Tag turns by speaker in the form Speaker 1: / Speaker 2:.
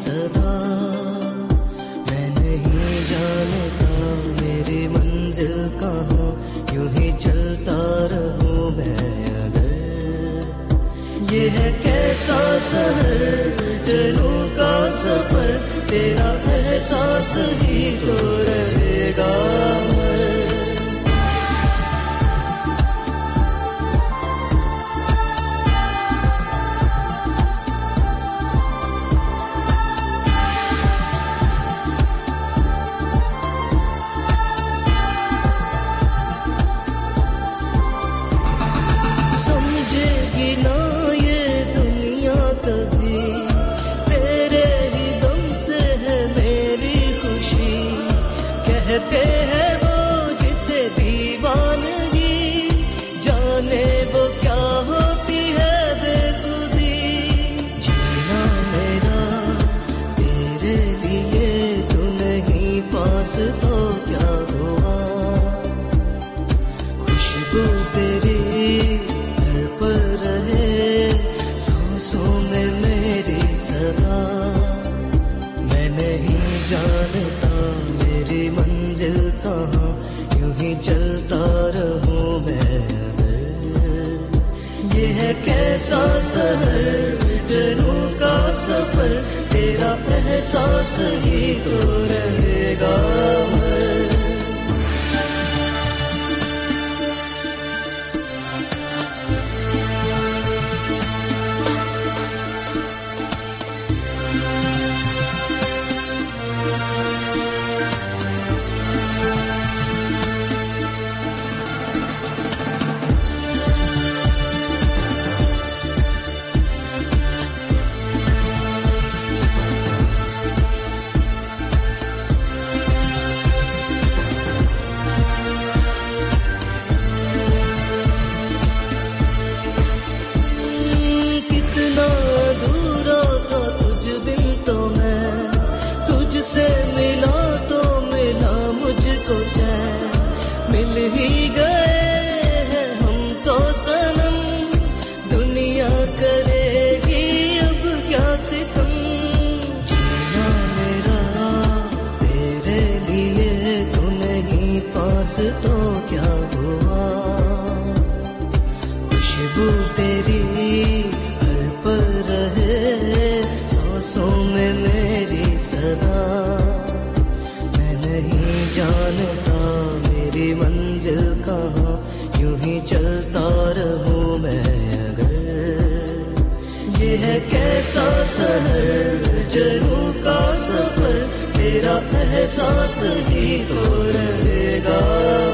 Speaker 1: सदा। मैं नहीं जानता मेरी मंजिल कहाँ, यूं ही चलता रहूं मैं अगर। ये है कैसा शहर जनू का सफर, तेरा एहसास ही तो रहेगा। समझेगी ना ये दुनिया कभी, तेरे ही दम से है मेरी खुशी। कहते हैं वो जिसे दीवानगी, जाने वो क्या होती है बेखुदी। जीना मेरा तेरे लिए, तू नहीं पास तो क्या हुआ। खुशबू तेरी पर रहे सांसों में मेरी सदा। मैं नहीं जानता मेरी मंजिल कहाँ, यूं ही चलता रहूं मैं अगर। ये है कैसा शहर जनू का सफर, तेरा एहसास ही तो रहेगा। से मिला तो मिला मुझको चैन, मिल ही गए हैं हम तो सनम। दुनिया करेगी अब क्या सितम। जीना मेरा तेरे लिए, तू नहीं पास तो क्या हुआ। खुशबू तेरी हर पल रहे सांसों में मेरी सदा। मैं नहीं जानता मेरी मंजिल कहाँ, यूं ही चलता रहूं मैं अगर। ये है कैसा शहर जनू का सफर, तेरा एहसास ही तो रहेगा।